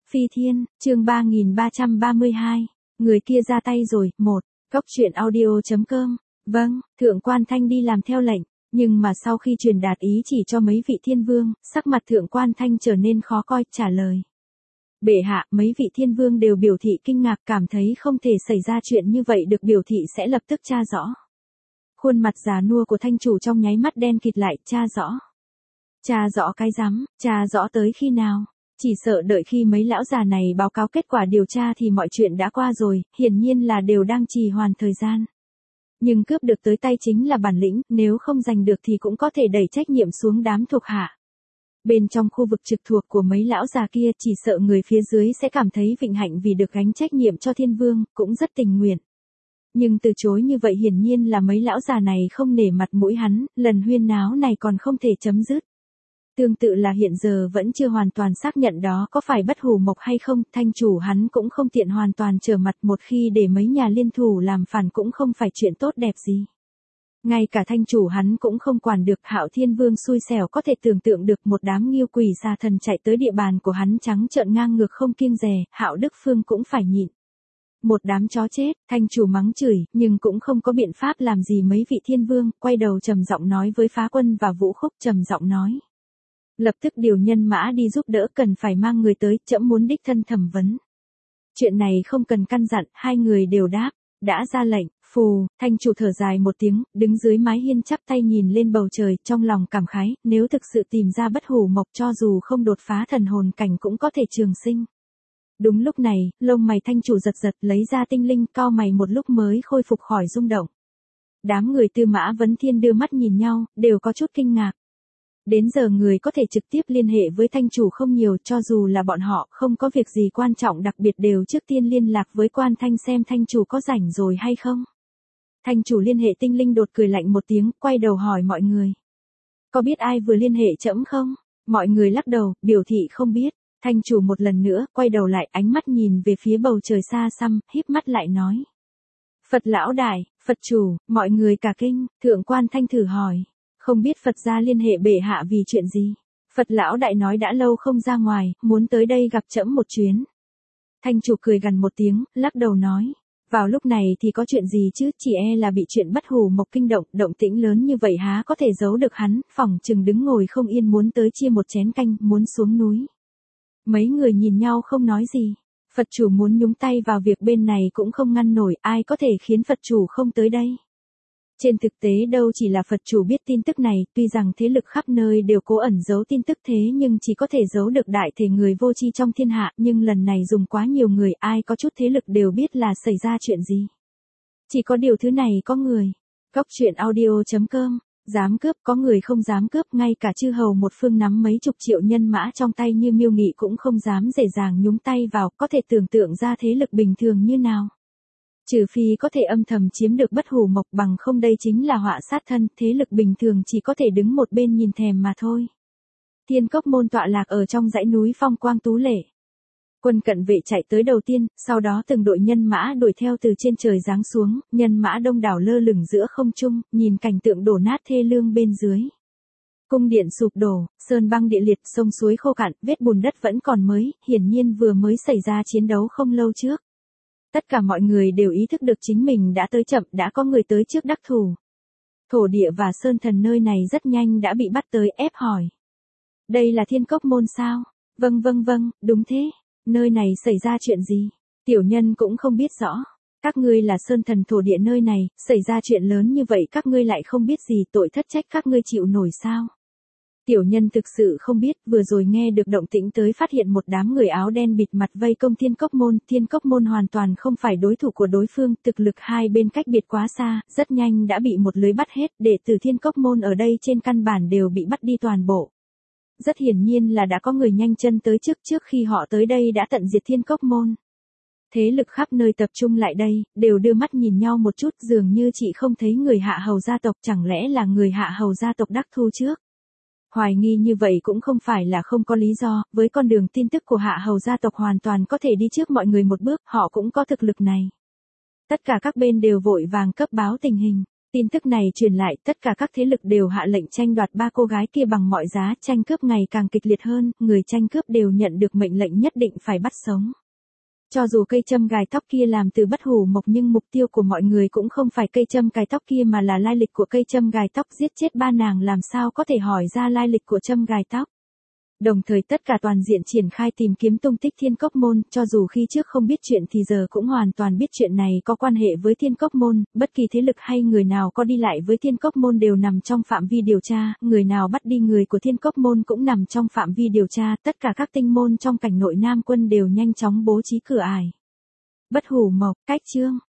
Phi Thiên, chương 3332. Người kia ra tay rồi, 1. Góc truyện audio.com. Vâng, Thượng Quan Thanh đi làm theo lệnh, nhưng mà sau khi truyền đạt ý chỉ cho mấy vị thiên vương, sắc mặt Thượng Quan Thanh trở nên khó coi, trả lời. Bệ hạ, mấy vị thiên vương đều biểu thị kinh ngạc, cảm thấy không thể xảy ra chuyện như vậy được, biểu thị sẽ lập tức tra rõ. Khuôn mặt già nua của thanh chủ trong nháy mắt đen kịt lại, tra rõ. Tra rõ cái rắm, tra rõ tới khi nào? Chỉ sợ đợi khi mấy lão già này báo cáo kết quả điều tra thì mọi chuyện đã qua rồi, hiển nhiên là đều đang trì hoãn thời gian. Nhưng cướp được tới tay chính là bản lĩnh, nếu không giành được thì cũng có thể đẩy trách nhiệm xuống đám thuộc hạ. Bên trong khu vực trực thuộc của mấy lão già kia chỉ sợ người phía dưới sẽ cảm thấy vinh hạnh vì được gánh trách nhiệm cho thiên vương, cũng rất tình nguyện. Nhưng từ chối như vậy hiển nhiên là mấy lão già này không nể mặt mũi hắn, lần huyên náo này còn không thể chấm dứt. Tương tự là hiện giờ vẫn chưa hoàn toàn xác nhận đó có phải Bất Hủ Mộc hay không, thanh chủ hắn cũng không tiện hoàn toàn trở mặt, một khi để mấy nhà liên thủ làm phản cũng không phải chuyện tốt đẹp gì. Ngay cả thanh chủ hắn cũng không quản được, Hạo Thiên Vương xui xẻo có thể tưởng tượng được một đám nghiêu quỷ xà thần chạy tới địa bàn của hắn trắng trợn ngang ngược không kiêng dè, Hạo Đức Phương cũng phải nhịn. Một đám chó chết, thanh chủ mắng chửi, nhưng cũng không có biện pháp làm gì mấy vị thiên vương, quay đầu trầm giọng nói với Phá Quân và Vũ Khúc, trầm giọng nói. Lập tức điều nhân mã đi giúp đỡ, cần phải mang người tới, trẫm muốn đích thân thẩm vấn. Chuyện này không cần căn dặn, hai người đều đáp, đã ra lệnh, phù, thanh chủ thở dài một tiếng, đứng dưới mái hiên chắp tay nhìn lên bầu trời, trong lòng cảm khái, nếu thực sự tìm ra Bất Hủ Mộc cho dù không đột phá thần hồn cảnh cũng có thể trường sinh. Đúng lúc này, lông mày thanh chủ giật giật, lấy ra tinh linh, cau mày một lúc mới khôi phục khỏi rung động. Đám người Tư Mã Vấn Thiên đưa mắt nhìn nhau, đều có chút kinh ngạc. Đến giờ người có thể trực tiếp liên hệ với thanh chủ không nhiều, cho dù là bọn họ không có việc gì quan trọng đặc biệt đều trước tiên liên lạc với Quan Thanh xem thanh chủ có rảnh rồi hay không. Thanh chủ liên hệ tinh linh đột cười lạnh một tiếng, quay đầu hỏi mọi người. Có biết ai vừa liên hệ trẫm không? Mọi người lắc đầu, biểu thị không biết. Thanh chủ một lần nữa, quay đầu lại, ánh mắt nhìn về phía bầu trời xa xăm, híp mắt lại nói. Phật lão đại, Phật chủ, mọi người cả kinh, Thượng Quan Thanh thử hỏi. Không biết Phật gia liên hệ bệ hạ vì chuyện gì? Phật lão đại nói đã lâu không ra ngoài, muốn tới đây gặp trẫm một chuyến. Thanh chủ cười gằn một tiếng, lắc đầu nói. Vào lúc này thì có chuyện gì chứ, chỉ e là bị chuyện Bất Hủ Mộc kinh động, động tĩnh lớn như vậy há có thể giấu được hắn, phỏng chừng đứng ngồi không yên muốn tới chia một chén canh, muốn xuống núi. Mấy người nhìn nhau không nói gì. Phật chủ muốn nhúng tay vào việc bên này cũng không ngăn nổi, ai có thể khiến Phật chủ không tới đây. Trên thực tế đâu chỉ là Phật chủ biết tin tức này, tuy rằng thế lực khắp nơi đều cố ẩn giấu tin tức thế nhưng chỉ có thể giấu được đại thể người vô tri trong thiên hạ, nhưng lần này dùng quá nhiều người, ai có chút thế lực đều biết là xảy ra chuyện gì. Chỉ có điều thứ này có người. Góc truyện audio.com. Dám cướp, có người không dám cướp, ngay cả chư hầu một phương nắm mấy chục triệu nhân mã trong tay như Miêu Nghị cũng không dám dễ dàng nhúng tay vào, có thể tưởng tượng ra thế lực bình thường như nào. Trừ phi có thể âm thầm chiếm được Bất Hủ Mộc, bằng không đây chính là họa sát thân, thế lực bình thường chỉ có thể đứng một bên nhìn thèm mà thôi. Thiên Cốc Môn tọa lạc ở trong dãy núi phong quang tú lệ. Quân cận vệ chạy tới đầu tiên, sau đó từng đội nhân mã đuổi theo từ trên trời giáng xuống, nhân mã đông đảo lơ lửng giữa không trung, nhìn cảnh tượng đổ nát thê lương bên dưới. Cung điện sụp đổ, sơn băng địa liệt, sông suối khô cạn, vết bùn đất vẫn còn mới, hiển nhiên vừa mới xảy ra chiến đấu không lâu trước. Tất cả mọi người đều ý thức được chính mình đã tới chậm, đã có người tới trước đắc thủ. Thổ địa và sơn thần nơi này rất nhanh đã bị bắt tới, ép hỏi. Đây là Thiên Cốc Môn sao? Vâng, đúng thế. Nơi này xảy ra chuyện gì? Tiểu nhân cũng không biết rõ. Các ngươi là sơn thần thổ địa nơi này, xảy ra chuyện lớn như vậy các ngươi lại không biết gì, tội thất trách các ngươi chịu nổi sao? Tiểu nhân thực sự không biết, vừa rồi nghe được động tĩnh tới phát hiện một đám người áo đen bịt mặt vây công Thiên Cốc Môn hoàn toàn không phải đối thủ của đối phương, thực lực hai bên cách biệt quá xa, rất nhanh đã bị một lưới bắt hết, đệ tử Thiên Cốc Môn ở đây trên căn bản đều bị bắt đi toàn bộ. Rất hiển nhiên là đã có người nhanh chân tới trước khi họ tới đây đã tận diệt Thiên Cốc Môn. Thế lực khắp nơi tập trung lại đây, đều đưa mắt nhìn nhau một chút, dường như chị không thấy người Hạ Hầu gia tộc, chẳng lẽ là người Hạ Hầu gia tộc đắc thu trước. Hoài nghi như vậy cũng không phải là không có lý do, với con đường tin tức của Hạ Hầu gia tộc hoàn toàn có thể đi trước mọi người một bước, họ cũng có thực lực này. Tất cả các bên đều vội vàng cấp báo tình hình. Tin tức này truyền lại, tất cả các thế lực đều hạ lệnh tranh đoạt ba cô gái kia bằng mọi giá, tranh cướp ngày càng kịch liệt hơn, người tranh cướp đều nhận được mệnh lệnh nhất định phải bắt sống. Cho dù cây châm gài tóc kia làm từ bất hủ mộc nhưng mục tiêu của mọi người cũng không phải cây châm gài tóc kia mà là lai lịch của cây châm gài tóc, giết chết ba nàng làm sao có thể hỏi ra lai lịch của châm gài tóc. Đồng thời tất cả toàn diện triển khai tìm kiếm tung tích Thiên Cốc Môn, cho dù khi trước không biết chuyện thì giờ cũng hoàn toàn biết chuyện này có quan hệ với Thiên Cốc Môn, bất kỳ thế lực hay người nào có đi lại với Thiên Cốc Môn đều nằm trong phạm vi điều tra, người nào bắt đi người của Thiên Cốc Môn cũng nằm trong phạm vi điều tra, tất cả các tinh môn trong cảnh nội Nam Quân đều nhanh chóng bố trí cửa ải. Bất hủ mộc, cách chương.